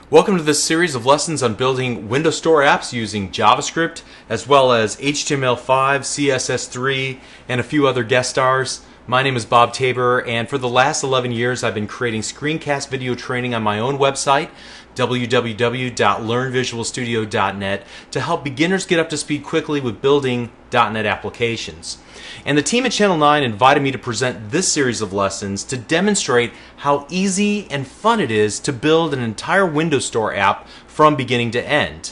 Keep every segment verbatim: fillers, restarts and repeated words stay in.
Welcome to this series of lessons on building Windows Store apps using JavaScript, as well as H T M L five, C S S three, and a few other guest stars. My name is Bob Tabor, and for the last eleven years I've been creating screencast video training on my own website, w w w dot learn visual studio dot net, to help beginners get up to speed quickly with building dot net applications. And the team at Channel nine invited me to present this series of lessons to demonstrate how easy and fun it is to build an entire Windows Store app from beginning to end.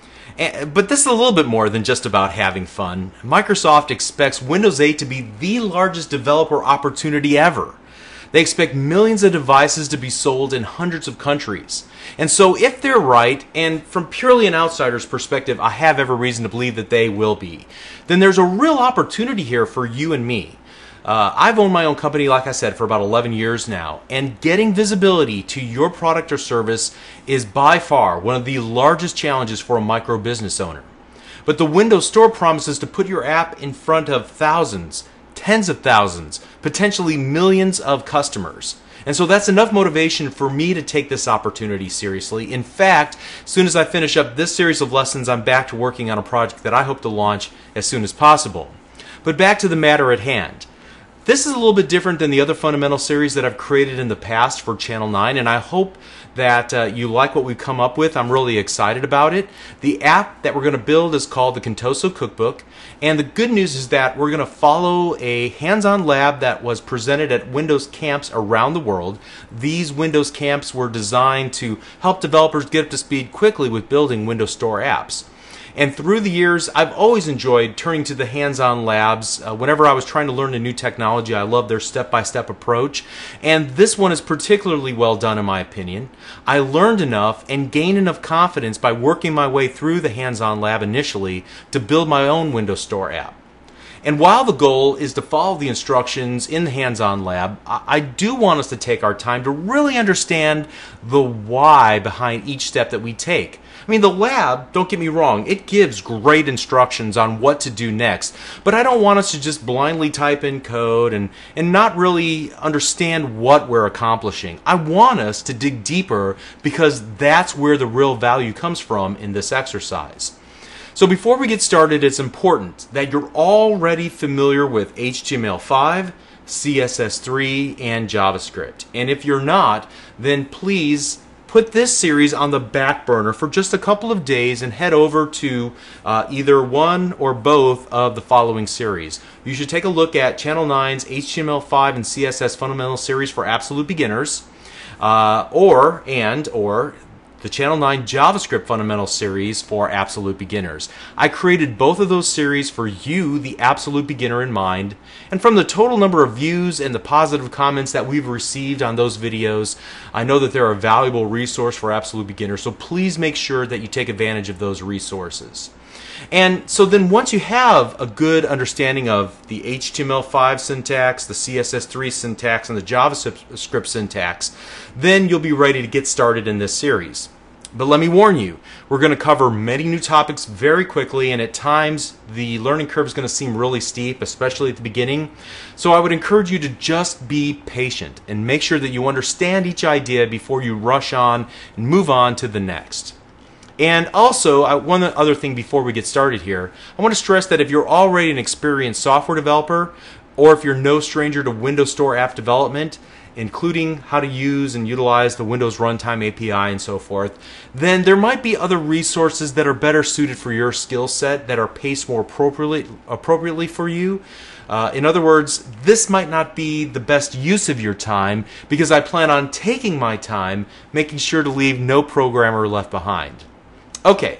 But this is a little bit more than just about having fun. Microsoft expects Windows eight to be the largest developer opportunity ever. They expect millions of devices to be sold in hundreds of countries. And so if they're right, and from purely an outsider's perspective, I have every reason to believe that they will be, then there's a real opportunity here for you and me. Uh, I've owned my own company, like I said, for about eleven years now, and getting visibility to your product or service is by far one of the largest challenges for a micro business owner. But the Windows Store promises to put your app in front of thousands, tens of thousands, potentially millions of customers. And so that's enough motivation for me to take this opportunity seriously. In fact, as soon as I finish up this series of lessons, I'm back to working on a project that I hope to launch as soon as possible. But back to the matter at hand. This is a little bit different than the other fundamental series that I've created in the past for Channel nine, and I hope that uh, you like what we've come up with. I'm really excited about it. The app that we're going to build is called the Contoso Cookbook, and the good news is that we're going to follow a hands-on lab that was presented at Windows camps around the world. These Windows camps were designed to help developers get up to speed quickly with building Windows Store apps. And through the years, I've always enjoyed turning to the hands-on labs. Uh, whenever I was trying to learn a new technology, I loved their step-by-step approach. And this one is particularly well done, in my opinion. I learned enough and gained enough confidence by working my way through the hands-on lab initially to build my own Windows Store app. And while the goal is to follow the instructions in the hands-on lab, I do want us to take our time to really understand the why behind each step that we take. I mean, the lab, don't get me wrong, it gives great instructions on what to do next, but I don't want us to just blindly type in code and, and not really understand what we're accomplishing. I want us to dig deeper because that's where the real value comes from in this exercise. So before we get started, it's important that you're already familiar with H T M L five, C S S three, and JavaScript. And if you're not, then please put this series on the back burner for just a couple of days and head over to uh, either one or both of the following series. You should take a look at Channel nine's H T M L five and C S S Fundamental Series for Absolute Beginners, uh, or and or the Channel nine JavaScript Fundamental Series for Absolute Beginners. I created both of those series for you, the absolute beginner, in mind, and from the total number of views and the positive comments that we've received on those videos, I know that they're a valuable resource for absolute beginners, so please make sure that you take advantage of those resources. And so then once you have a good understanding of the H T M L five syntax, the C S S three syntax, and the JavaScript syntax, then you'll be ready to get started in this series. But let me warn you, we're going to cover many new topics very quickly, and at times the learning curve is going to seem really steep, especially at the beginning. So I would encourage you to just be patient and make sure that you understand each idea before you rush on and move on to the next. And also, I, one other thing before we get started here, I want to stress that if you're already an experienced software developer, or if you're no stranger to Windows Store app development, including how to use and utilize the Windows Runtime A P I and so forth, then there might be other resources that are better suited for your skill set, that are paced more appropriately, appropriately for you. Uh, in other words, this might not be the best use of your time because I plan on taking my time, making sure to leave no programmer left behind. Okay,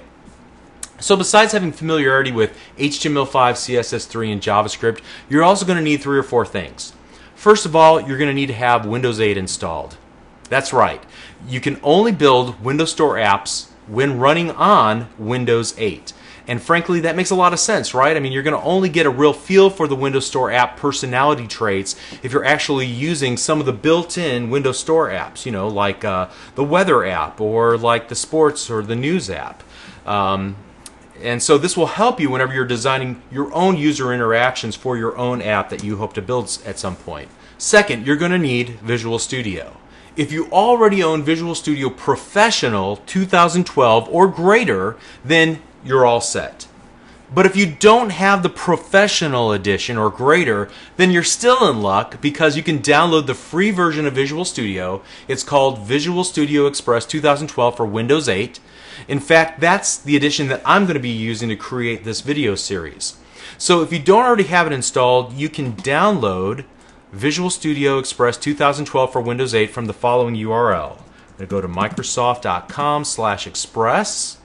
so besides having familiarity with H T M L five, C S S three, and JavaScript, you're also going to need three or four things. First of all, you're going to need to have Windows eight installed. That's right. You can only build Windows Store apps when running on Windows eight. And frankly, that makes a lot of sense, right? I mean, you're going to only get a real feel for the Windows Store app personality traits if you're actually using some of the built-in Windows Store apps, you know, like uh, the weather app or like the sports or the news app. Um, and so this will help you whenever you're designing your own user interactions for your own app that you hope to build at some point. Second, you're going to need Visual Studio. If you already own Visual Studio Professional two thousand twelve or greater, then you're all set. But if you don't have the Professional Edition or greater, then you're still in luck because you can download the free version of Visual Studio. It's called Visual Studio Express two thousand twelve for Windows eight. In fact, that's the edition that I'm going to be using to create this video series. So if you don't already have it installed, you can download Visual Studio Express two thousand twelve for Windows eight from the following U R L. I'm going to go to Microsoft dot com slash express,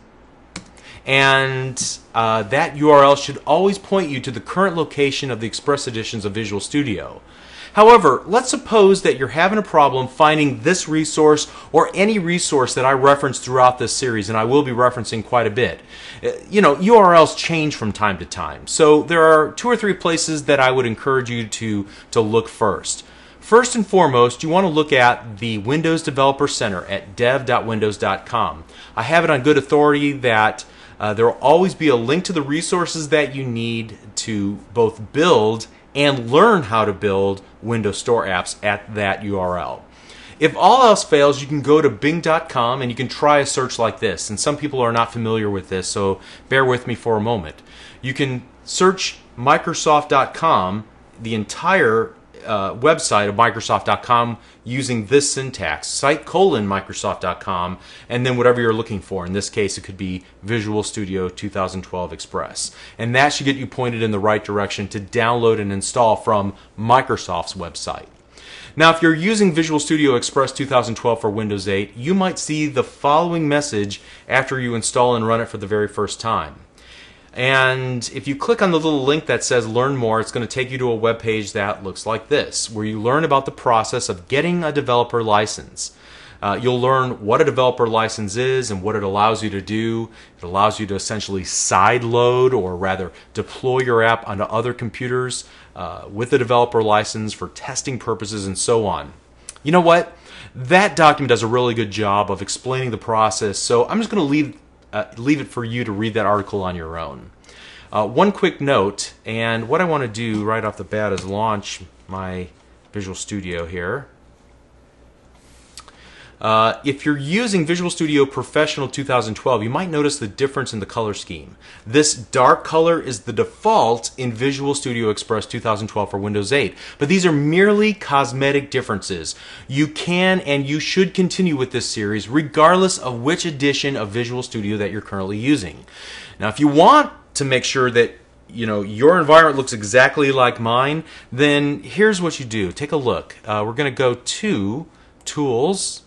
and uh, that U R L should always point you to the current location of the Express editions of Visual Studio. However, let's suppose that you're having a problem finding this resource or any resource that I reference throughout this series, and I will be referencing quite a bit. You know, U R Ls change from time to time, so there are two or three places that I would encourage you to, to look first. First and foremost, you want to look at the Windows Developer Center at dev dot windows dot com. I have it on good authority that uh, there will always be a link to the resources that you need to both build and learn how to build Windows Store apps at that U R L. If all else fails, you can go to Bing dot com and you can try a search like this. And some people are not familiar with this, so bear with me for a moment. You can search Microsoft dot com, the entire uh, website of Microsoft dot com, using this syntax, site colon Microsoft dot com, and then whatever you're looking for. In this case, it could be Visual Studio two thousand twelve Express. And that should get you pointed in the right direction to download and install from Microsoft's website. Now, if you're using Visual Studio Express two thousand twelve for Windows eight, you might see the following message after you install and run it for the very first time. And if you click on the little link that says Learn More, it's going to take you to a web page that looks like this, where you learn about the process of getting a developer license. Uh, you'll learn what a developer license is and what it allows you to do. It allows you to essentially sideload, or rather deploy your app onto other computers uh, with a developer license for testing purposes and so on. You know what? That document does a really good job of explaining the process, so I'm just going to leave Uh, leave it for you to read that article on your own. Uh, one quick note, and what I want to do right off the bat is launch my Visual Studio here. Uh, if you're using Visual Studio Professional two thousand twelve, you might notice the difference in the color scheme. This dark color is the default in Visual Studio Express two thousand twelve for Windows eight, but these are merely cosmetic differences. You can and you should continue with this series regardless of which edition of Visual Studio that you're currently using. Now, if you want to make sure that you know your environment looks exactly like mine, then here's what you do. Take a look. Uh, we're going to go to Tools,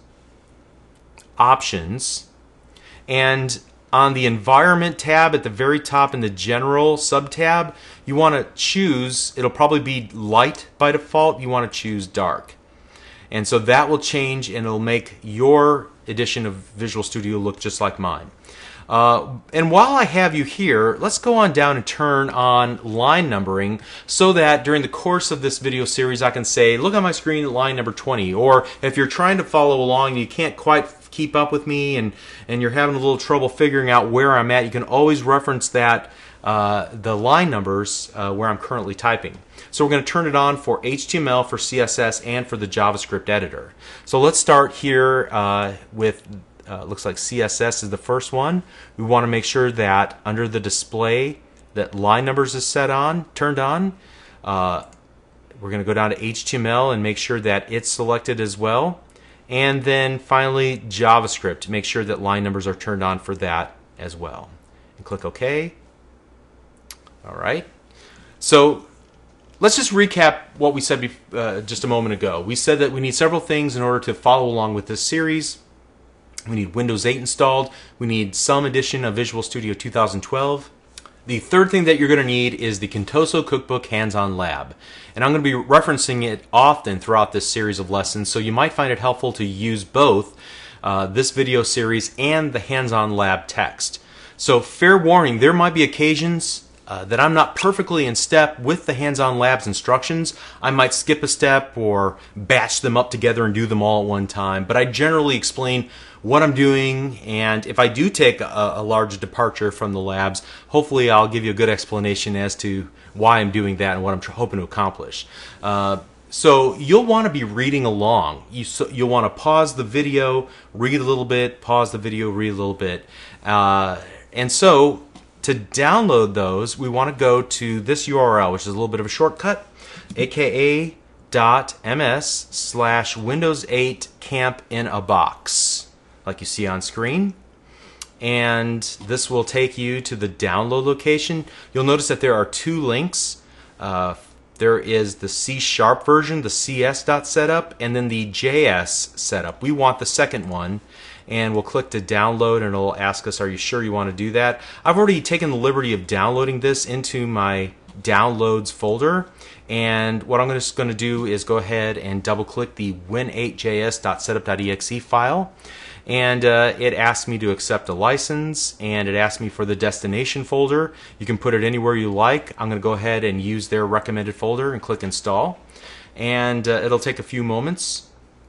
Options, and on the Environment tab at the very top in the General sub-tab, you want to choose, it'll probably be light by default, you want to choose dark. And so that will change and it'll make your edition of Visual Studio look just like mine. Uh, and while I have you here, let's go on down and turn on line numbering so that during the course of this video series I can say, look on my screen, line number twenty. Or if you're trying to follow along and you can't quite keep up with me and, and you're having a little trouble figuring out where I'm at, you can always reference that, uh, the line numbers uh, where I'm currently typing. So we're going to turn it on for H T M L, for C S S, and for the JavaScript editor. So let's start here uh, with Uh, looks like C S S is the first one. We want to make sure that under the display that line numbers is set on, turned on. Uh, we're going to go down to H T M L and make sure that it's selected as well. And then finally JavaScript, to make sure that line numbers are turned on for that as well. And click OK. All right. So let's just recap what we said uh, just a moment ago. We said that we need several things in order to follow along with this series. We need Windows eight installed. We need some edition of Visual Studio two thousand twelve. The third thing that you're going to need is the Contoso Cookbook Hands-On Lab. And I'm going to be referencing it often throughout this series of lessons, so you might find it helpful to use both uh, this video series and the Hands-On Lab text. So fair warning, there might be occasions Uh, that I'm not perfectly in step with the Hands-On Lab's instructions. I might skip a step or batch them up together and do them all at one time, but I generally explain what I'm doing, and if I do take a, a large departure from the labs, hopefully I'll give you a good explanation as to why I'm doing that and what I'm hoping to accomplish. Uh, So you'll want to be reading along. You, so you'll want to pause the video, read a little bit, pause the video, read a little bit. Uh, and so to download those, we want to go to this U R L, which is a little bit of a shortcut, aka dot ms slash Windows eight camp in a box, like you see on screen. And this will take you to the download location. You'll notice that there are two links. Uh, there is the C sharp version, the C S dot setup, and then the J S setup. We want the second one, and we'll click to download, and it'll ask us, are you sure you want to do that? I've already taken the liberty of downloading this into my downloads folder, and what I'm just going to do is go ahead and double click the win eight j s dot setup dot e x e file, and uh, it asks me to accept a license, and it asks me for the destination folder. You can put it anywhere you like. I'm going to go ahead and use their recommended folder and click install, and uh, it'll take a few moments.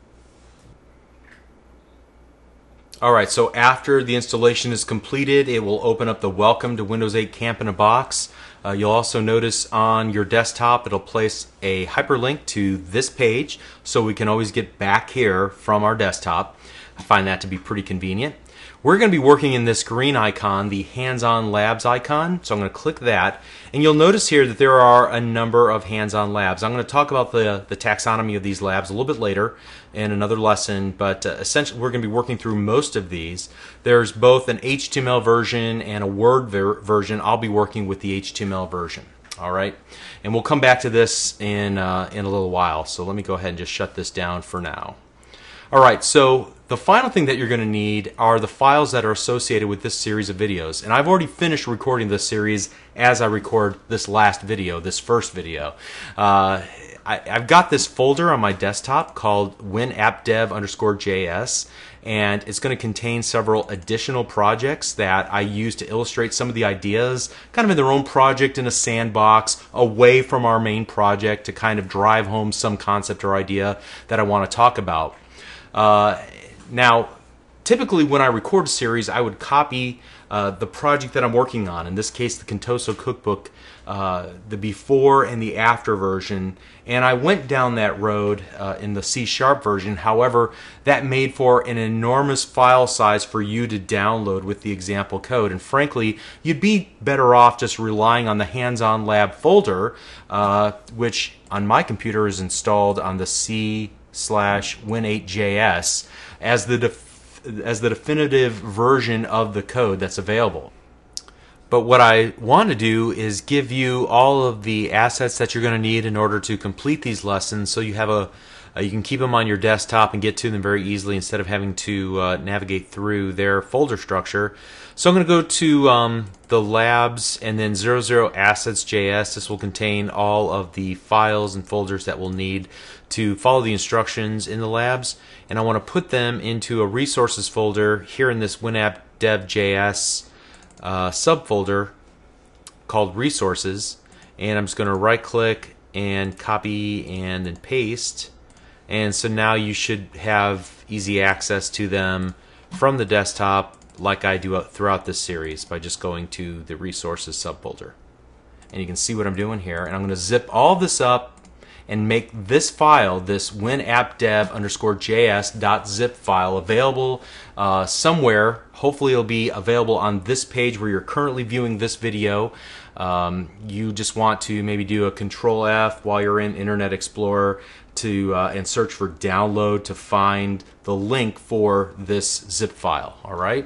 Alright, so after the installation is completed, it will open up the Welcome to Windows eight Camp in a Box. Uh, you'll also notice on your desktop it'll place a hyperlink to this page, so we can always get back here from our desktop. I find that to be pretty convenient. We're going to be working in this green icon, the Hands-On Labs icon, so I'm going to click that, and you'll notice here that there are a number of hands-on labs. I'm going to talk about the, the taxonomy of these labs a little bit later in another lesson, but uh, essentially we're going to be working through most of these. There's both an H T M L version and a Word ver version. I'll be working with the H T M L version. All right, and we'll come back to this in, uh, in a little while, so let me go ahead and just shut this down for now. Alright, so the final thing that you're going to need are the files that are associated with this series of videos. And I've already finished recording this series as I record this last video, this first video. Uh, I, I've got this folder on my desktop called WinAppDev underscore JS, and it's going to contain several additional projects that I use to illustrate some of the ideas, kind of in their own project in a sandbox, away from our main project to kind of drive home some concept or idea that I want to talk about. Uh, now, typically when I record a series, I would copy uh, the project that I'm working on, in this case the Contoso Cookbook, uh, the before and the after version, and I went down that road uh, in the C sharp version. However, that made for an enormous file size for you to download with the example code, and frankly, you'd be better off just relying on the Hands-On Lab folder, uh, which on my computer is installed on the C slash win eight j s as the def as the definitive version of the code that's available. But what I want to do is give you all of the assets that you're going to need in order to complete these lessons, so you have a uh, you can keep them on your desktop and get to them very easily instead of having to uh, navigate through their folder structure. So I'm going to go to um, the labs and then zero zero assets J S. This will contain all of the files and folders that we'll need to follow the instructions in the labs, and I want to put them into a resources folder here in this WinAppDev.js uh, subfolder called resources, and I'm just going to right click and copy and then paste, and so now you should have easy access to them from the desktop like I do throughout this series by just going to the resources subfolder. And you can see what I'm doing here, and I'm going to zip all this up and make this file, this WinAppDev underscore JS dot zip file, available uh, somewhere. Hopefully it'll be available on this page where you're currently viewing this video. Um, you just want to maybe do a control F while you're in Internet Explorer to uh, and search for download to find the link for this zip file. All right.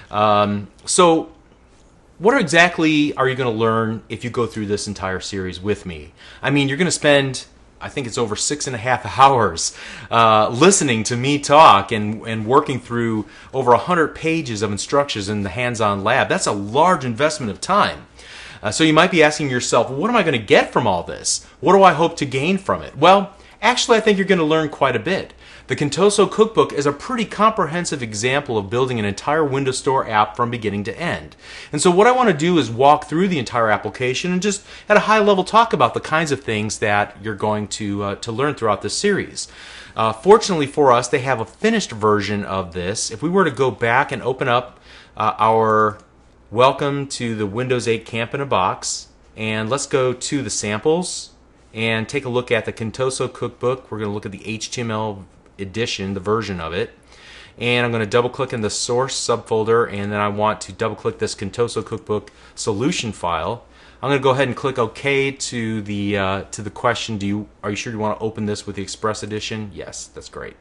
Um, so what exactly are you going to learn if you go through this entire series with me? I mean, you're going to spend, I think it's over six and a half hours uh, listening to me talk and, and working through over a hundred pages of instructions in the Hands-On Lab. That's a large investment of time. Uh, so you might be asking yourself, well, what am I going to get from all this? What do I hope to gain from it? Well, actually, I think you're going to learn quite a bit. The Contoso Cookbook is a pretty comprehensive example of building an entire Windows Store app from beginning to end. And so what I want to do is walk through the entire application and just at a high level talk about the kinds of things that you're going to, uh, to learn throughout this series. Uh, fortunately for us, they have a finished version of this. If we were to go back and open up uh, our Welcome to the Windows eight Camp in a Box, and let's go to the samples and take a look at the Contoso Cookbook. We're going to look at the H T M L edition, the version of it. And I'm going to double click in the source subfolder, and then I want to double click this Contoso Cookbook solution file. I'm going to go ahead and click OK to the uh, to the question, do you are you sure you want to open this with the Express Edition? Yes, that's great.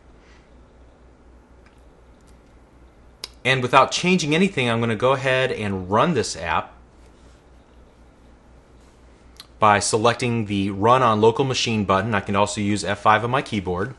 And without changing anything, I'm going to go ahead and run this app by selecting the Run on Local Machine button. I can also use F five on my keyboard.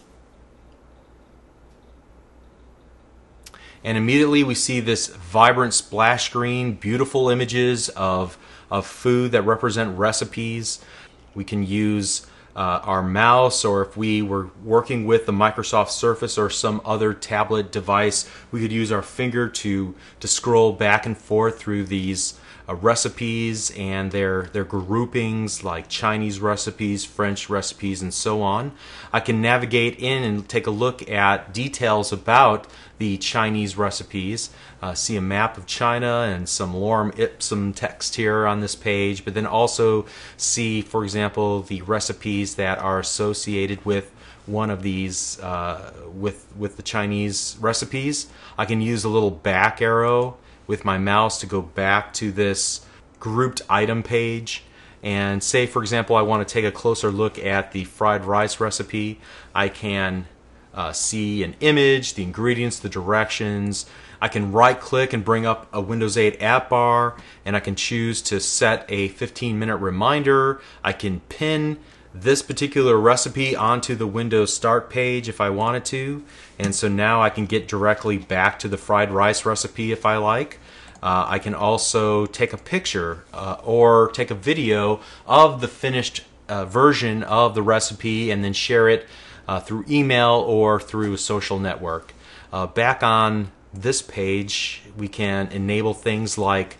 And immediately we see this vibrant splash screen, beautiful images of, of food that represent recipes. We can use uh, our mouse, or if we were working with the Microsoft Surface or some other tablet device, we could use our finger to, to scroll back and forth through these uh, recipes and their, their groupings, like Chinese recipes, French recipes, and so on. I can navigate in and take a look at details about the Chinese recipes, uh, see a map of China and some lorem ipsum text here on this page, but then also see, for example, the recipes that are associated with one of these, uh, with, with the Chinese recipes. I can use a little back arrow with my mouse to go back to this grouped item page. And say, for example, I want to take a closer look at the fried rice recipe. I can Uh, see an image, the ingredients, the directions. I can right click and bring up a Windows eight app bar, and I can choose to set a fifteen minute reminder. I can pin this particular recipe onto the Windows Start page if I wanted to, and so now I can get directly back to the fried rice recipe if I like. Uh, I can also take a picture uh, or take a video of the finished uh, version of the recipe and then share it Uh, through email or through a social network. Uh, back on this page, we can enable things like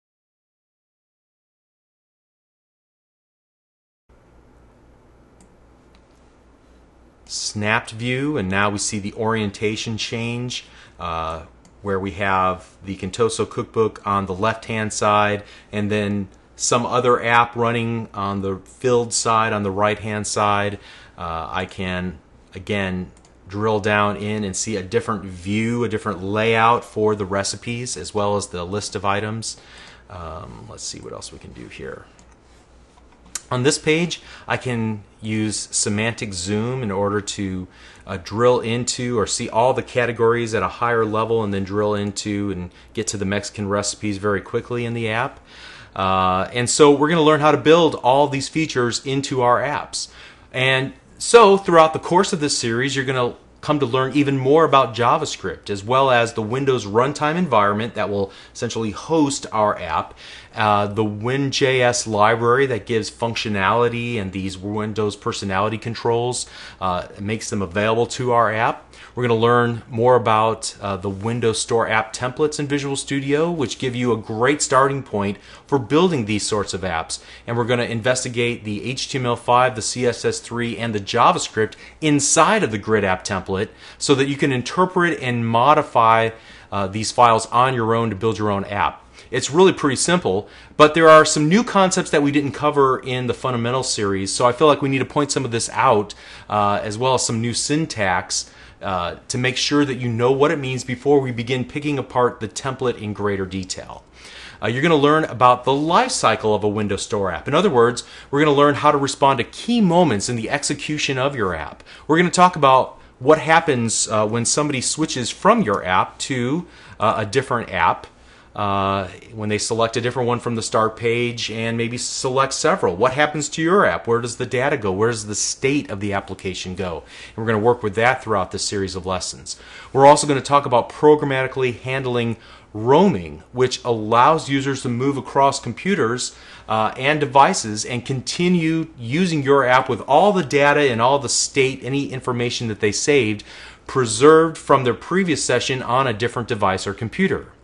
snapped view, and now we see the orientation change uh, where we have the Contoso Cookbook on the left hand side and then some other app running on the filled side on the right hand side. Uh, I can again drill down in and see a different view, a different layout for the recipes as well as the list of items. Um, let's see what else we can do here. On this page, I can use semantic zoom in order to uh, drill into or see all the categories at a higher level and then drill into and get to the Mexican recipes very quickly in the app. Uh, and so we're going to learn how to build all these features into our apps. And so throughout the course of this series, you're going to come to learn even more about JavaScript, as well as the Windows runtime environment that will essentially host our app, uh, the WinJS library that gives functionality and these Windows personality controls, uh, makes them available to our app. We're going to learn more about uh, the Windows Store app templates in Visual Studio, which give you a great starting point for building these sorts of apps. And we're going to investigate the H T M L five, the C S S three, and the JavaScript inside of the Grid app template so that you can interpret and modify uh, these files on your own to build your own app. It's really pretty simple, but there are some new concepts that we didn't cover in the Fundamentals series, so I feel like we need to point some of this out, uh, as well as some new syntax uh, to make sure that you know what it means before we begin picking apart the template in greater detail. Uh, you're going to learn about the life cycle of a Windows Store app. In other words, we're going to learn how to respond to key moments in the execution of your app. We're going to talk about what happens uh, when somebody switches from your app to uh, a different app, uh, when they select a different one from the start page and maybe select several. What happens to your app? Where does the data go? Where does the state of the application go? And we're going to work with that throughout this series of lessons. We're also going to talk about programmatically handling roaming, which allows users to move across computers uh, and devices and continue using your app with all the data and all the state, any information that they saved, preserved from their previous session on a different device or computer.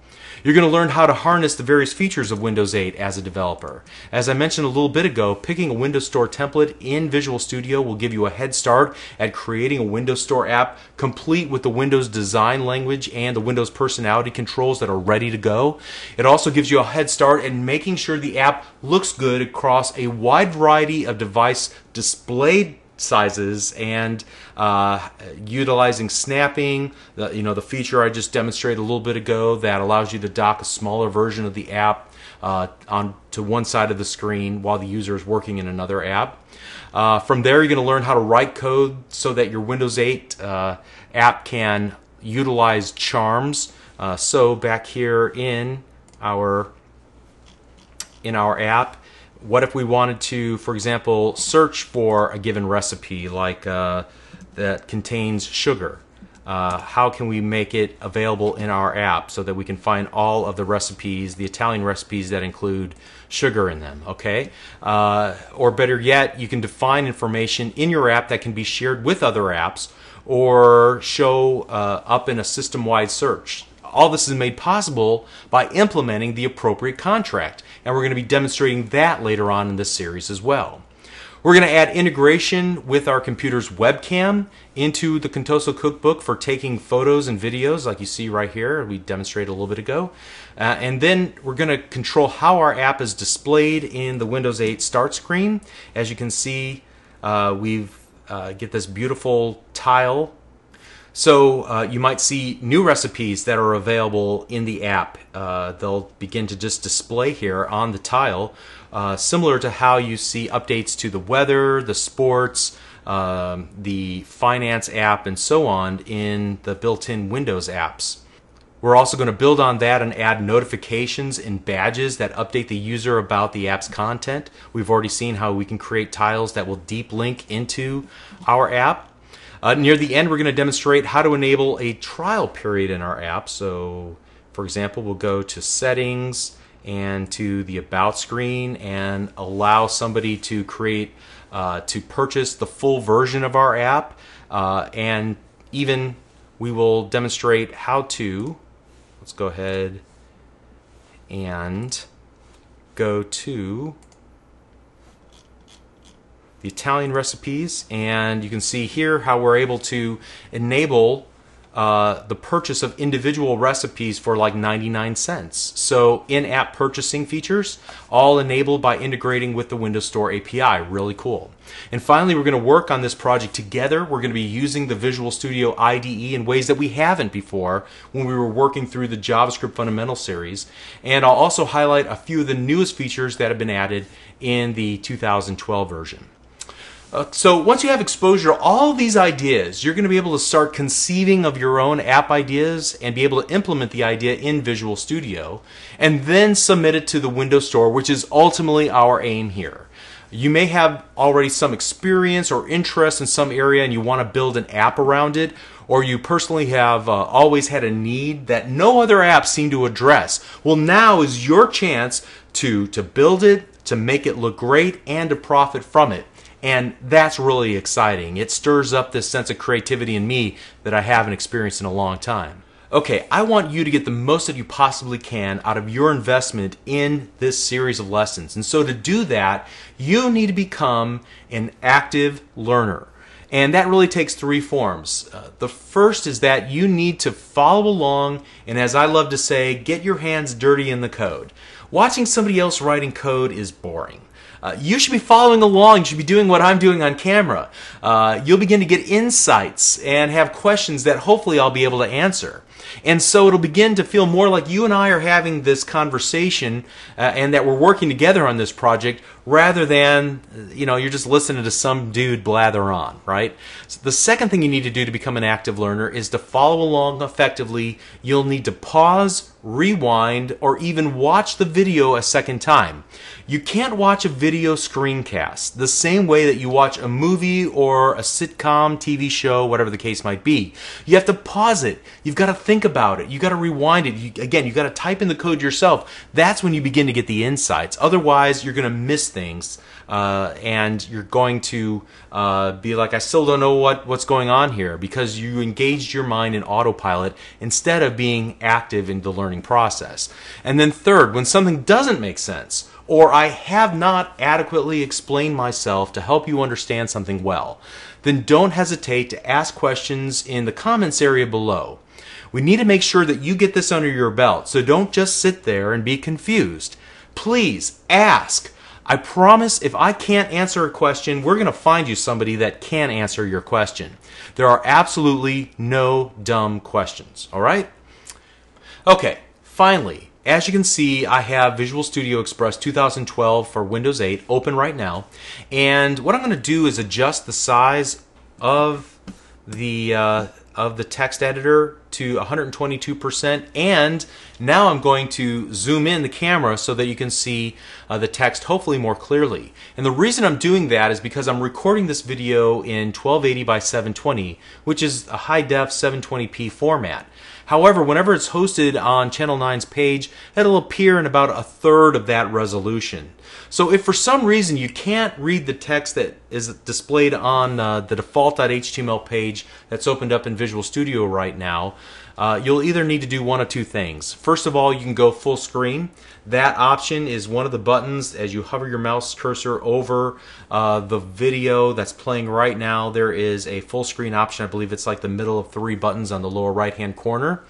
You're going to learn how to harness the various features of Windows eight as a developer. As I mentioned a little bit ago, picking a Windows Store template in Visual Studio will give you a head start at creating a Windows Store app complete with the Windows design language and the Windows personality controls that are ready to go. It also gives you a head start in making sure the app looks good across a wide variety of device display sizes and uh, utilizing snapping, the, you know, the feature I just demonstrated a little bit ago that allows you to dock a smaller version of the app uh, on to one side of the screen while the user is working in another app. Uh, from there, you're going to learn how to write code so that your Windows eight uh, app can utilize charms. Uh, so back here in our in our app, what if we wanted to, for example, search for a given recipe like uh, that contains sugar? Uh, how can we make it available in our app so that we can find all of the recipes, the Italian recipes that include sugar in them, okay? Uh, or better yet, you can define information in your app that can be shared with other apps or show uh, up in a system-wide search. All this is made possible by implementing the appropriate contract, and we're going to be demonstrating that later on in this series as well. We're going to add integration with our computer's webcam into the Contoso Cookbook for taking photos and videos like you see right here. We demonstrated a little bit ago. Uh, and then we're going to control how our app is displayed in the Windows eight start screen. As you can see, uh, we've uh, get this beautiful tile. So uh, you might see new recipes that are available in the app. Uh, they'll begin to just display here on the tile, uh, similar to how you see updates to the weather, the sports, um, the finance app, and so on in the built-in Windows apps. We're also going to build on that and add notifications and badges that update the user about the app's content. We've already seen how we can create tiles that will deep link into our app. Uh, near the end, we're going to demonstrate how to enable a trial period in our app. So, for example, we'll go to Settings and to the About screen and allow somebody to create, uh, to purchase the full version of our app. Uh, and even we will demonstrate how to, let's go ahead and go to the Italian recipes, and you can see here how we're able to enable uh, the purchase of individual recipes for like ninety-nine cents. So in-app purchasing features, all enabled by integrating with the Windows Store A P I. Really cool. And finally, we're going to work on this project together. We're going to be using the Visual Studio I D E in ways that we haven't before when we were working through the JavaScript Fundamentals series. And I'll also highlight a few of the newest features that have been added in the two thousand twelve version. Uh, so once you have exposure to all these ideas, you're going to be able to start conceiving of your own app ideas and be able to implement the idea in Visual Studio and then submit it to the Windows Store, which is ultimately our aim here. You may have already some experience or interest in some area and you want to build an app around it, or you personally have uh, always had a need that no other apps seem to address. Well, now is your chance to, to build it, to make it look great, and to profit from it. And that's really exciting. It stirs up this sense of creativity in me that I haven't experienced in a long time. Okay, I want you to get the most that you possibly can out of your investment in this series of lessons. And so to do that, you need to become an active learner. And that really takes three forms. Uh, the first is that you need to follow along and, as I love to say, get your hands dirty in the code. Watching somebody else writing code is boring. Uh, you should be following along. You should be doing what I'm doing on camera. Uh, you'll begin to get insights and have questions that hopefully I'll be able to answer. And so it'll begin to feel more like you and I are having this conversation uh, and that we're working together on this project rather than, you know, you're just listening to some dude blather on, right? So the second thing you need to do to become an active learner is to follow along effectively. You'll need to pause, rewind, or even watch the video a second time. You can't watch a video screencast the same way that you watch a movie or a sitcom, T V show, whatever the case might be. You have to pause it. You've got to think about it. You've got to rewind it. You, again, you've got to type in the code yourself. That's when you begin to get the insights. Otherwise, you're going to miss things. things, uh, and you're going to uh, be like, I still don't know what, what's going on here, because you engaged your mind in autopilot instead of being active in the learning process. And then third, when something doesn't make sense, or I have not adequately explained myself to help you understand something well, then don't hesitate to ask questions in the comments area below. We need to make sure that you get this under your belt, so don't just sit there and be confused. Please ask. I promise if I can't answer a question, we're going to find you somebody that can answer your question. There are absolutely no dumb questions, all right? Okay, finally, as you can see, I have Visual Studio Express two thousand twelve for Windows eight open right now, and what I'm going to do is adjust the size of the uh, of the text editor to one hundred twenty-two percent, and now I'm going to zoom in the camera so that you can see uh, the text hopefully more clearly. And the reason I'm doing that is because I'm recording this video in twelve eighty by seven twenty, which is a high-def seven twenty p format. However, whenever it's hosted on Channel nine's page, it'll appear in about a third of that resolution. So if for some reason you can't read the text that is displayed on uh, the default.html page that's opened up in Visual Studio right now, uh, you'll either need to do one of two things. First of all, you can go full screen. That option is one of the buttons. As you hover your mouse cursor over uh, the video that's playing right now, there is a full screen option. I believe it's like the middle of three buttons on the lower right hand corner.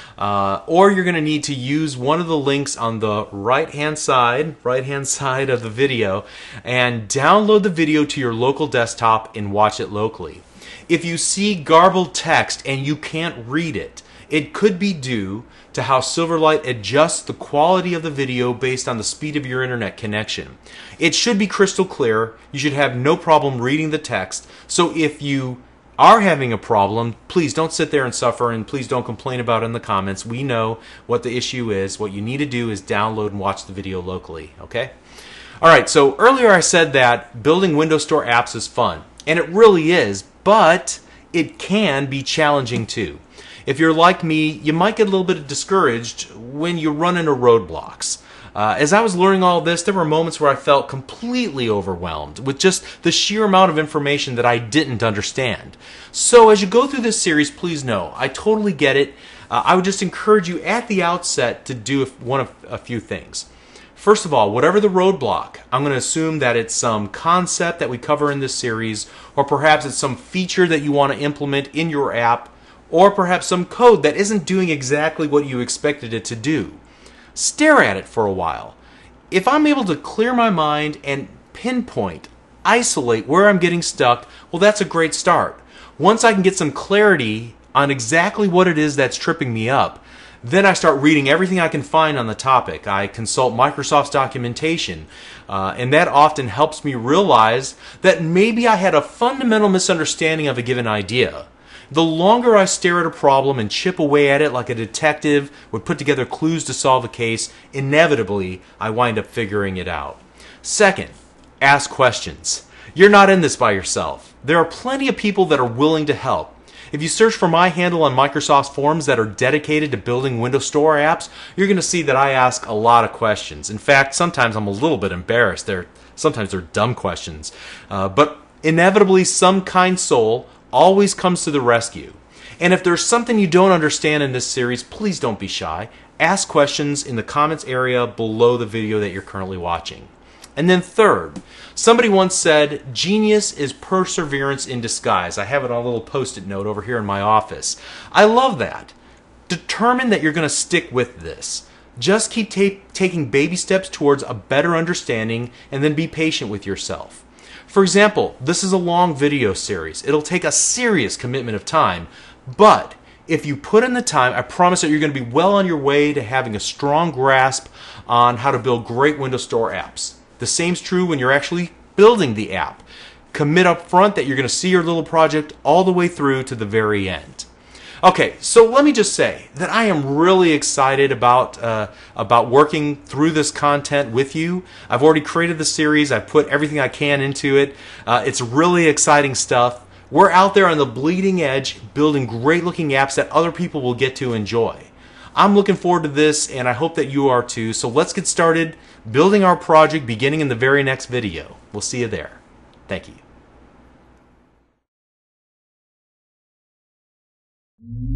Uh, or you're going to need to use one of the links on the right hand side, right hand side of the video, and download the video to your local desktop and watch it locally. If you see garbled text and you can't read it, it could be due to how Silverlight adjusts the quality of the video based on the speed of your internet connection. It should be crystal clear. You should have no problem reading the text. So if you are having a problem, please don't sit there and suffer, and please don't complain about it in the comments. We know what the issue is. What you need to do is download and watch the video locally, okay? Alright, so earlier I said that building Windows Store apps is fun, and it really is, but it can be challenging too. If you're like me, you might get a little bit discouraged when you run into roadblocks. Uh, as I was learning all this, there were moments where I felt completely overwhelmed with just the sheer amount of information that I didn't understand. So as you go through this series, please know, I totally get it. Uh, I would just encourage you at the outset to do one of a few things. First of all, whatever the roadblock, I'm going to assume that it's some concept that we cover in this series, or perhaps it's some feature that you want to implement in your app, or perhaps some code that isn't doing exactly what you expected it to do. Stare at it for a while. If I'm able to clear my mind and pinpoint, isolate where I'm getting stuck, well, that's a great start. Once I can get some clarity on exactly what it is that's tripping me up, then I start reading everything I can find on the topic. I consult Microsoft's documentation, uh, and that often helps me realize that maybe I had a fundamental misunderstanding of a given idea. The longer I stare at a problem and chip away at it like a detective would put together clues to solve a case, inevitably I wind up figuring it out. Second, ask questions. You're not in this by yourself. There are plenty of people that are willing to help. If you search for my handle on Microsoft's forums that are dedicated to building Windows Store apps, you're going to see that I ask a lot of questions. In fact, sometimes I'm a little bit embarrassed. They're, sometimes they're dumb questions. Uh, but inevitably, some kind soul always comes to the rescue. And if there's something you don't understand in this series, please don't be shy. Ask questions in the comments area below the video that you're currently watching. And then third, somebody once said, genius is perseverance in disguise. I have it on a little post-it note over here in my office. I love that. Determine that you're going to stick with this. Just keep ta- taking baby steps towards a better understanding, and then be patient with yourself. For example, this is a long video series. It'll take a serious commitment of time, but if you put in the time, I promise that you're going to be well on your way to having a strong grasp on how to build great Windows Store apps. The same's true when you're actually building the app. Commit up front that you're going to see your little project all the way through to the very end. Okay, so let me just say that I am really excited about uh, about working through this content with you. I've already created the series. I've put everything I can into it. Uh, it's really exciting stuff. We're out there on the bleeding edge building great looking apps that other people will get to enjoy. I'm looking forward to this, and I hope that you are too. So let's get started building our project beginning in the very next video. We'll see you there. Thank you.